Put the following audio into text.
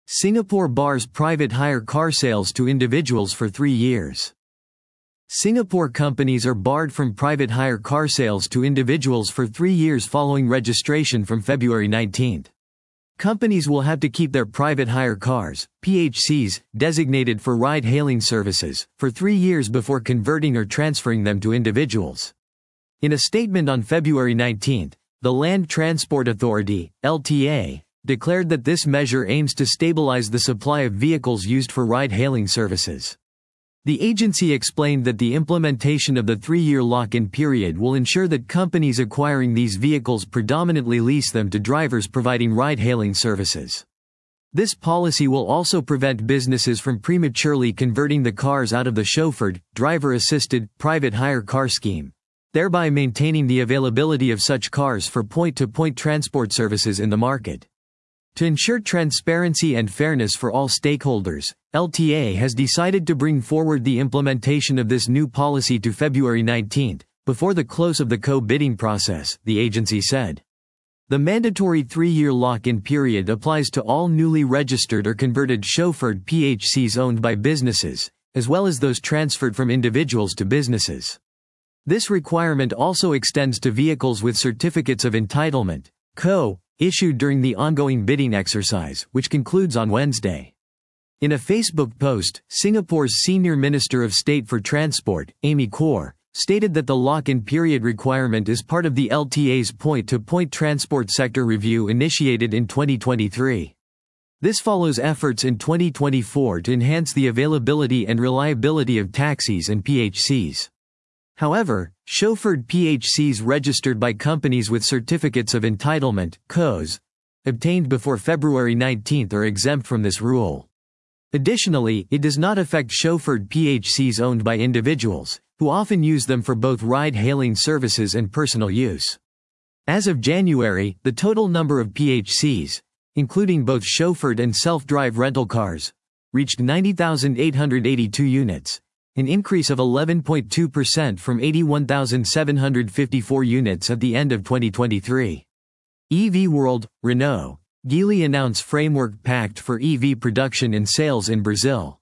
Singapore bars private hire car sales to individuals for 3 years. Singapore companies are barred from private hire car sales to individuals for 3 years following registration from February 19. Companies will have to keep their private hire cars, PHCs, designated for ride-hailing services, for 3 years before converting or transferring them to individuals. In a statement on February 19, the Land Transport Authority, LTA, declared that this measure aims to stabilize the supply of vehicles used for ride-hailing services. The agency explained that the implementation of the 3-year lock-in period will ensure that companies acquiring these vehicles predominantly lease them to drivers providing ride-hailing services. This policy will also prevent businesses from prematurely converting the cars out of the chauffeured, driver-assisted, private hire car scheme, thereby maintaining the availability of such cars for point-to-point transport services in the market. To ensure transparency and fairness for all stakeholders, LTA has decided to bring forward the implementation of this new policy to February 19, before the close of the co-bidding process, the agency said. The mandatory 3-year lock-in period applies to all newly registered or converted chauffeured PHCs owned by businesses, as well as those transferred from individuals to businesses. This requirement also extends to vehicles with certificates of entitlement, CO, issued during the ongoing bidding exercise, which concludes on Wednesday. In a Facebook post, Singapore's Senior Minister of State for Transport, Amy Khor, stated that the lock-in period requirement is part of the LTA's point-to-point transport sector review initiated in 2023. This follows efforts in 2024 to enhance the availability and reliability of taxis and PHCs. However, chauffeured PHCs registered by companies with certificates of entitlement, COs, obtained before February 19 are exempt from this rule. Additionally, it does not affect chauffeured PHCs owned by individuals, who often use them for both ride-hailing services and personal use. As of January, the total number of PHCs, including both chauffeured and self-drive rental cars, reached 90,882 units, an increase of 11.2% from 81,754 units at the end of 2023. EV World, Renault, Geely announce Framework Pact for EV production and sales in Brazil.